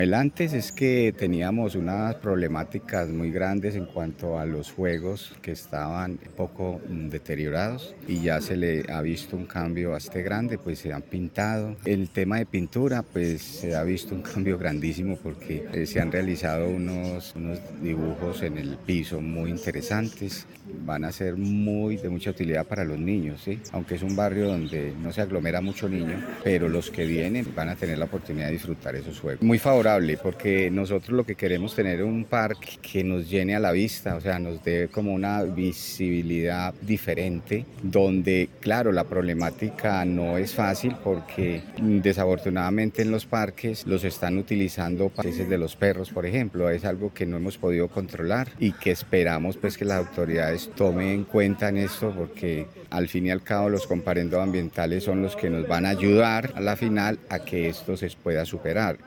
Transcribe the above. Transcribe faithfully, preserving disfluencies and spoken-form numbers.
El antes es que teníamos unas problemáticas muy grandes en cuanto a los juegos que estaban un poco mm, deteriorados y ya se le ha visto un cambio bastante grande, pues se han pintado. El tema de pintura, pues se ha visto un cambio grandísimo porque eh, se han realizado unos, unos dibujos en el piso muy interesantes. Van a ser muy de mucha utilidad para los niños, ¿sí? Aunque es un barrio donde no se aglomera mucho niño, pero los que vienen van a tener la oportunidad de disfrutar esos juegos. Muy favorable porque nosotros lo que queremos tener un parque que nos llene a la vista, o sea, nos dé como una visibilidad diferente, donde, claro, la problemática no es fácil porque mm, desafortunadamente en los parques los están utilizando para heces de los perros, por ejemplo. Es algo que no hemos podido controlar y que esperamos pues que las autoridades tomen en cuenta en esto porque al fin y al cabo los comparendos ambientales son los que nos van a ayudar a la final a que esto se pueda superar.